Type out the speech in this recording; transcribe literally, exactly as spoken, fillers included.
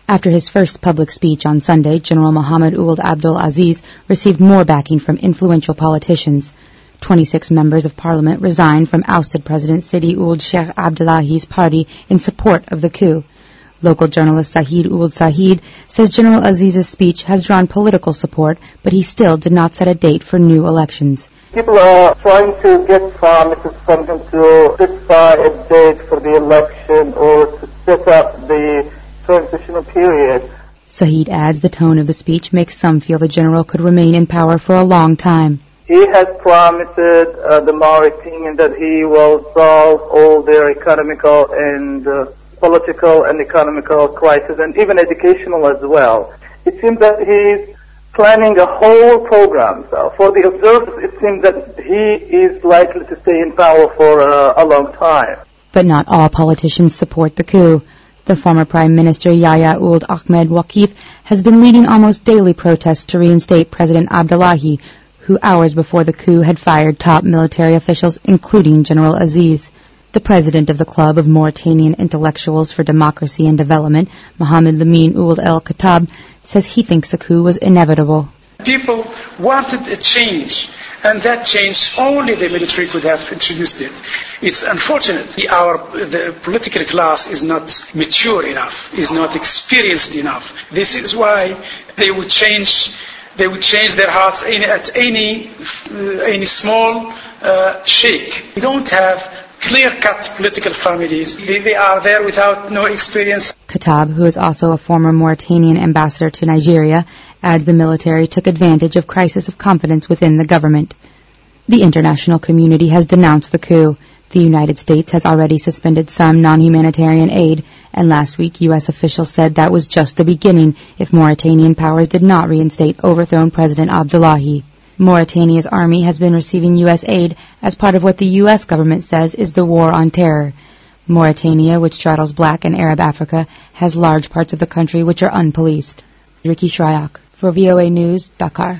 After his first public speech on Sunday, General Mohammed Ould Abdel Aziz received more backing from influential politicians. twenty-six members of parliament resigned from ousted President Sidi Ould Sheikh Abdullahi's party in support of the coup. Local journalist Saeed Ould Saeed says General Aziz's speech has drawn political support, but he still did not set a date for new elections. People are trying to get from Missus from him to specify a date for the election or to set up the transitional period. Saeed adds the tone of the speech makes some feel the general could remain in power for a long time. He has promised uh, the Mauritanians that he will solve all their economical and uh, political and economical crisis, and even educational as well. It seems that he's planning a whole program. So for the observers, it seems that he is likely to stay in power for uh, a long time. But not all politicians support the coup. The former Prime Minister Yahya Ould Ahmed Waqif has been leading almost daily protests to reinstate President Abdullahi, who hours before the coup had fired top military officials, including General Aziz. The president of the Club of Mauritanian Intellectuals for Democracy and Development, Mohamed Lamine Ould El Khattab, says he thinks the coup was inevitable. People wanted a change, and that change only the military could have introduced it. It's unfortunate our the political class is not mature enough, is not experienced enough. This is why they would change. They would change their hearts any, at any uh, any small uh, shake. We don't have clear-cut political families. They, they are there without no experience. Khattab, who is also a former Mauritanian ambassador to Nigeria, adds the military took advantage of crisis of confidence within the government. The international community has denounced the coup. The United States has already suspended some non-humanitarian aid, and last week U S officials said that was just the beginning if Mauritanian powers did not reinstate overthrown President Abdullahi. Mauritania's army has been receiving U S aid as part of what the U S government says is the war on terror. Mauritania, which straddles Black and Arab Africa, has large parts of the country which are unpoliced. Ricky Shryock for V O A News, Dakar.